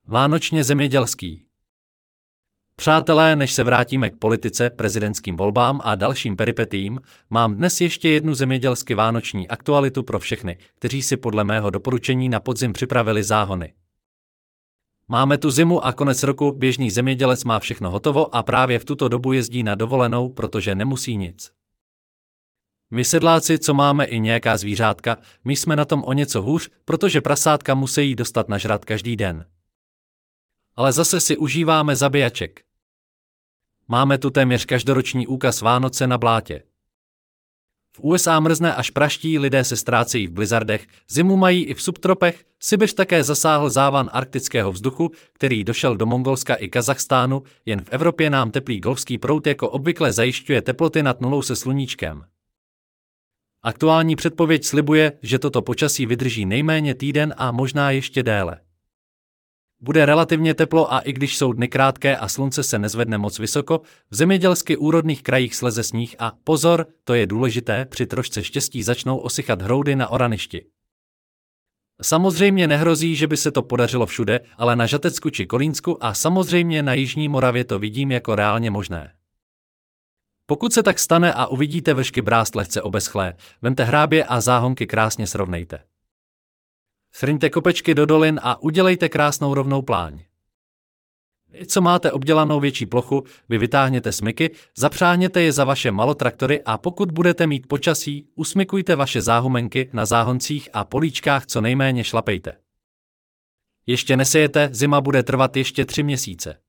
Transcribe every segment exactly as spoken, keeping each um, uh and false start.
Vánočně zemědělský. Přátelé, než se vrátíme k politice, prezidentským volbám a dalším peripetím, mám dnes ještě jednu zemědělsky vánoční aktualitu pro všechny, kteří si podle mého doporučení na podzim připravili záhony. Máme tu zimu a konec roku, běžný zemědělec má všechno hotovo a právě v tuto dobu jezdí na dovolenou, protože nemusí nic. My sedláci, co máme i nějaká zvířátka, my jsme na tom o něco hůř, protože prasátka musí dostat nažrat každý den. Ale zase si užíváme zabíjaček. Máme tu téměř každoroční úkaz Vánoce na blátě. V U S A mrzne až praští, lidé se ztrácejí v blizzardech, zimu mají i v subtropech, Sibiř také zasáhl závan arktického vzduchu, který došel do Mongolska i Kazachstánu, jen v Evropě nám teplý golfský proud jako obvykle zajišťuje teploty nad nulou se sluníčkem. Aktuální předpověď slibuje, že toto počasí vydrží nejméně týden a možná ještě déle. Bude relativně teplo a i když jsou dny krátké a slunce se nezvedne moc vysoko, v zemědělsky úrodných krajích sleze sníh a pozor, to je důležité, při trošce štěstí začnou osychat hroudy na oraništi. Samozřejmě nehrozí, že by se to podařilo všude, ale na Žatecku či Kolínsku a samozřejmě na jižní Moravě to vidím jako reálně možné. Pokud se tak stane a uvidíte vršky brást lehce obeschlé, vemte hrábě a záhonky krásně srovnejte. Shrňte kopečky do dolin a udělejte krásnou rovnou pláň. Vy, co máte obdělanou větší plochu, vy vytáhněte smyky, zapřáhněte je za vaše malotraktory a pokud budete mít počasí, usmykujte vaše záhumenky na záhoncích a políčkách co nejméně šlapejte. Ještě nesejete, zima bude trvat ještě tři měsíce.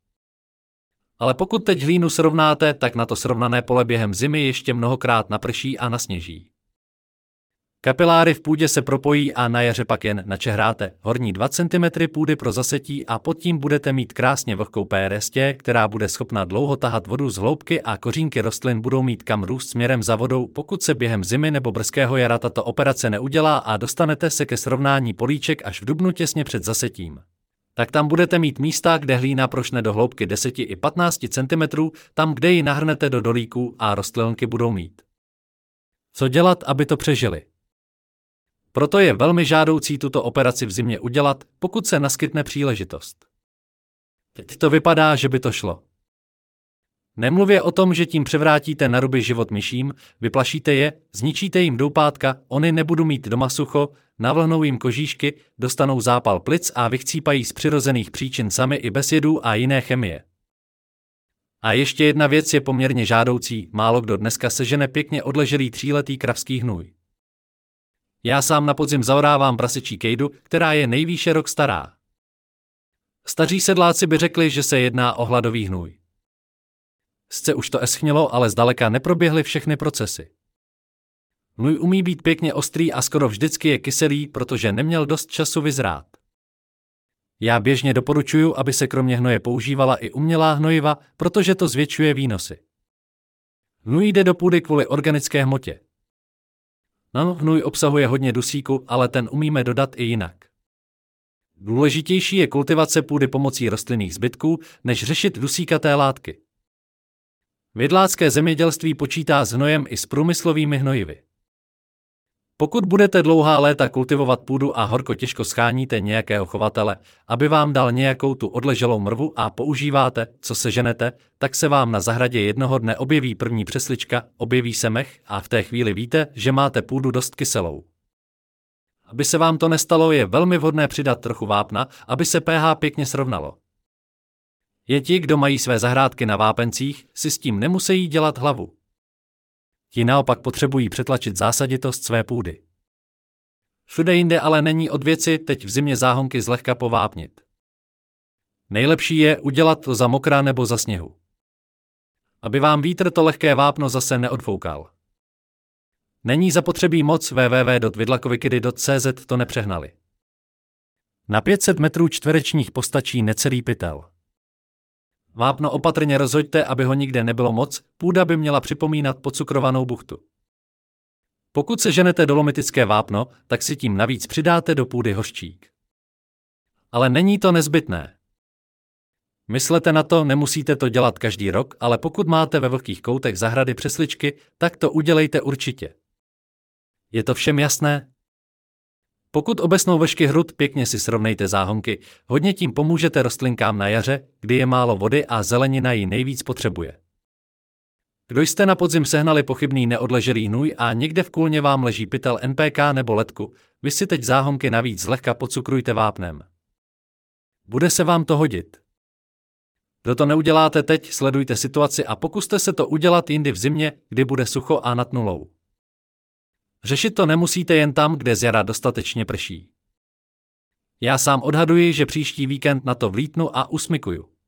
Ale pokud teď hlínu srovnáte, tak na to srovnané pole během zimy ještě mnohokrát naprší a nasněží. Kapiláry v půdě se propojí a na jaře pak jen načehráte horní dva centimetry půdy pro zasetí a pod tím budete mít krásně vlhkou pérestě, která bude schopna dlouho tahat vodu z hloubky a kořínky rostlin budou mít kam růst směrem za vodou, pokud se během zimy nebo brzkého jara tato operace neudělá a dostanete se ke srovnání políček až v dubnu těsně před zasetím. Tak tam budete mít místa, kde hlína prošne do hloubky deset až patnáct centimetrů, tam, kde ji nahrnete do dolíků a rostlinky budou mít. Co dělat, aby to přežili? Proto je velmi žádoucí tuto operaci v zimě udělat, pokud se naskytne příležitost. Teď to vypadá, že by to šlo. Nemluvě o tom, že tím převrátíte na ruby život myším, vyplašíte je, zničíte jim doupátka, oni nebudou mít doma sucho, navlhnou jim kožíšky, dostanou zápal plic a vychcípají z přirozených příčin sami i bez jedů a jiné chemie. A ještě jedna věc je poměrně žádoucí, málo kdo dneska sežene pěkně odleželý tříletý kravský hnůj. Já sám na podzim zaorávám prasečí kejdu, která je nejvýše rok stará. Staří sedláci by řekli, že se jedná o hladový hnůj. Sce už to eschnělo, ale zdaleka neproběhly všechny procesy. Hnůj umí být pěkně ostrý a skoro vždycky je kyselý, protože neměl dost času vyzrát. Já běžně doporučuji, aby se kromě hnoje používala i umělá hnojiva, protože to zvětšuje výnosy. Hnůj jde do půdy kvůli organické hmotě. No, hnůj obsahuje hodně dusíku, ale ten umíme dodat i jinak. Důležitější je kultivace půdy pomocí rostlinných zbytků, než řešit dusíkaté látky. Vidlácké zemědělství počítá s hnojem i s průmyslovými hnojivy. Pokud budete dlouhá léta kultivovat půdu a horko těžko scháníte nějakého chovatele, aby vám dal nějakou tu odleželou mrvu a používáte, co seženete, tak se vám na zahradě jednoho dne objeví první přeslička, objeví se mech a v té chvíli víte, že máte půdu dost kyselou. Aby se vám to nestalo, je velmi vhodné přidat trochu vápna, aby se pH pěkně srovnalo. Je ti, kdo mají své zahrádky na vápencích, si s tím nemusí dělat hlavu. Ti naopak potřebují přetlačit zásaditost své půdy. Všude jinde ale není od věci teď v zimě záhonky zlehka povápnit. Nejlepší je udělat to za mokra nebo za sněhu. Aby vám vítr to lehké vápno zase neodfoukal. Není zapotřebí moc, w w w tečka vidlakovikidy tečka c z to nepřehnali. Na pět set metrů čtverečních postačí necelý pytel. Vápno opatrně rozhoďte, aby ho nikde nebylo moc, půda by měla připomínat pocukrovanou buchtu. Pokud seženete dolomitické vápno, tak si tím navíc přidáte do půdy hořčík. Ale není to nezbytné. Myslete na to, nemusíte to dělat každý rok, ale pokud máte ve vlhkých koutech zahrady přesličky, tak to udělejte určitě. Je to všem jasné? Pokud obesnou vešky hrud, pěkně si srovnejte záhonky, hodně tím pomůžete rostlinkám na jaře, kdy je málo vody a zelenina ji nejvíc potřebuje. Kdo jste na podzim sehnali pochybný neodleželý hnůj a někde v kůlně vám leží pytel N P K nebo ledku, vy si teď záhonky navíc zlehka podcukrujte vápnem. Bude se vám to hodit. Kdo to neuděláte teď, sledujte situaci a pokuste se to udělat jindy v zimě, kdy bude sucho a nad nulou. Řešit to nemusíte jen tam, kde z jara dostatečně prší. Já sám odhaduji, že příští víkend na to vlítnu a usmykuju.